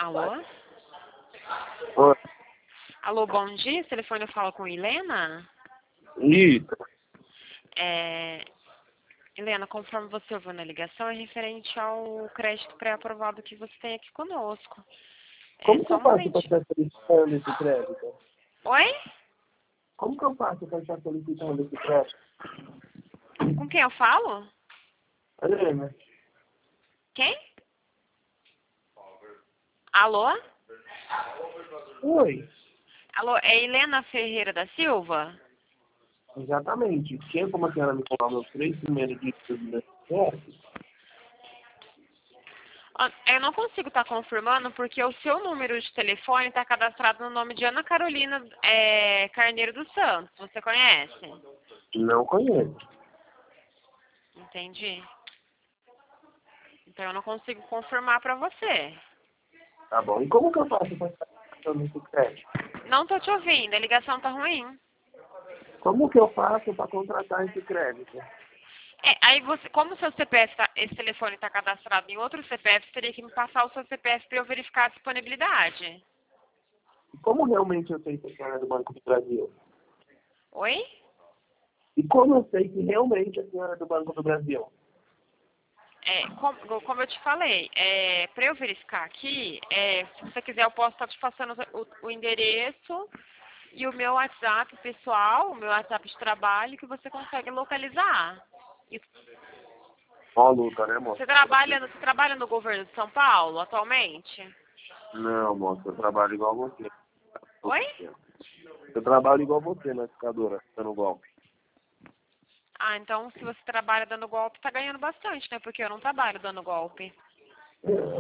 Alô? Oi. Alô, bom dia. Esse telefone eu falo com Helena? Isso. Helena, conforme você ouviu na ligação, é referente ao crédito pré-aprovado que você tem aqui conosco. Como que Só eu um faço para momentinho. estar solicitando esse crédito? Oi? Como que eu faço para estar solicitando esse crédito? Com quem eu falo? Helena. Quem? Alô? Oi. Alô, é Helena Ferreira da Silva? Exatamente. Tinha como a senhora me falar meus 3 primeiros dígitos do meu CPF? Eu não consigo estar confirmando porque o seu número de telefone está cadastrado no nome de Ana Carolina Carneiro dos Santos. Você conhece? Não conheço. Entendi. Então eu não consigo confirmar para você. Tá bom. E como que eu faço para estar solicitando esse crédito? Não tô te ouvindo, a ligação tá ruim. Como que eu faço para contratar esse crédito? Aí você, como o seu CPF esse telefone está cadastrado em outro CPF, você teria que me passar o seu CPF para eu verificar a disponibilidade. E como realmente eu sei que a senhora é do Banco do Brasil? Oi? E como eu sei que realmente a senhora é do Banco do Brasil? Como eu te falei, para eu verificar aqui, se você quiser eu posso estar te passando o endereço e o meu WhatsApp pessoal, o meu WhatsApp de trabalho, que você consegue localizar. E Ó, luta, né, moça? você trabalha no governo de São Paulo atualmente? Não, moça, eu trabalho igual você. Oi? Eu trabalho igual você na escadora, dando golpe. Ah, então se você trabalha dando golpe, tá ganhando bastante, né? Porque eu não trabalho dando golpe.